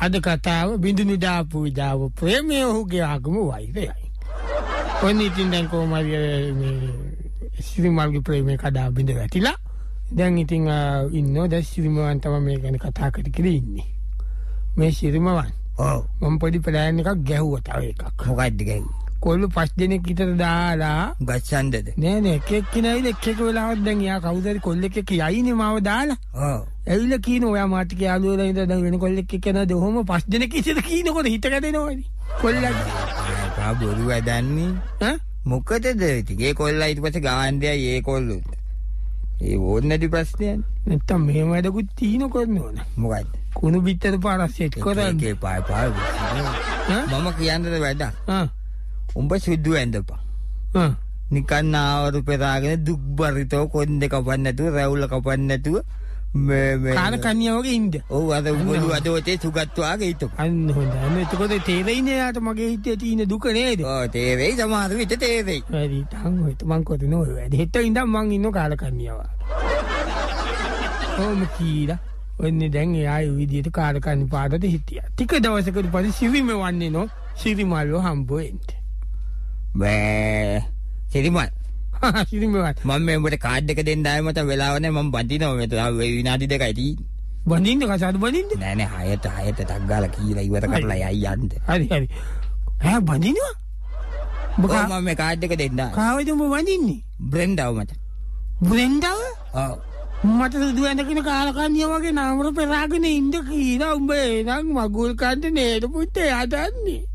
අද කතාව බිඳුනු දාපු දාව ප්‍රේමය ඔහුගේ ආගම වෛරයයි. ඔන්න ඉතින් දැන් කොහමද මේ සිරිමල්ගේ ප්‍රේමය කඩා බිඳ වැටිලා. දැන් ඉතින් ඉන්නෝ දැන් සිරිමවන් තමයි මේ ගැන කතා කර ඉන්නේ. මේ සිරිමවන්. ඔව්. මම පොඩි ප්ලෑන් එකක් ගැහුවා තව එකක්. මොකක්ද ගැහුවේ? කොල්ල 5 දෙනෙක් විතර දාලා ගස්සන්දද? නෑ එකෙක් කිනයිද එක වෙලාවක් දැන් යා කවුද හරි කොල්ලෙක් එක්ක යයිනේ මාව දාලා. ඔව්. ඇවිල්ලා කියන ඔයා මාත් කිය යාළුවලා ඉඳලා දැන් වෙන කොල්ලෙක් එක්ක යනවාද ඔහොම 5 දෙනෙක් ඉතින් කියනකොට හිත ගැදෙනවනේ. කොල්ලා ආ බොරු වැඩන්නේ. ඈ මොකටද ඉතින් ඒ කොල්ලා ඊට පස්සේ ගාන්දයයි ඒ කොල්ලුත්. ඒ ඕන්නේදි ප්‍රශ්නයක්. නැත්තම් මෙහෙම වැඩකුත් තීන කරනවද? මොකද්ද? කුණු පිටතට පාරක් සෙට් කරන්නේ. ඒකේ පාය. මම කියන්නද වැඩ? උඹ සුදු ඇඳපන්. නිකන් ආවරු පෙරාගෙන දුක් බරිතව කොන්දේ කපන්න නැතුව රැවුල කපන්න නැතුව මේ කාල කන්‍යා වගේ ඉන්න. ඔව් අද උඹලු අද ඔතේ සුගත් වාගේ හිටපන්. අන්න හොඳයි. එතකොට තේරෙන්නේ යාට මගේ හිතේ තියෙන දුක නේද? ඔව් තේරෙයි සමහර විට තේරෙයි. හරි තාම හිත මං කොතන ඔය වැඩ. හෙට ඉඳන් මං ඉන්න කාල කන්‍යා වාගේ. ඔව් කීලා. ඔන්නේ දැන් එයා ඒ විදිහට කාල කන්‍යා පාඩට හිටියා. ටික දවසකට පස්සේ සිරිම වන්නේ නෝ සිරිමල්ව හම්බ වෙන්නේ. බෑ සිරිමල් සිරිමල් මම මේ උඹට කාඩ් එක දෙන්න ආවේ මට වෙලාව නැහැ මම බඳිනවා මෙතන විනාඩි 2යි තියෙන්නේ. බඳින්න කසාද බඳින්න? නෑ 6ට ටක් ගාලා කියලා ඉවර කරලා යයි යන්න. හරි ඈ බඳිනවා? ඔව් මම මේ කාඩ් එක දෙන්න ආවේ. කාවේද උඹ බඳින්නේ? බ්‍රෙන්ඩාව මට. බ්‍රෙන්ඩාව? ඔව්. මට සුදු ඇඳගෙන කාලකන්නිය වගේ නාමර පෙරාගෙන ඉන්න කියලා උඹ එනං මගුල් කන්න නේද පුතේ හදන්නේ?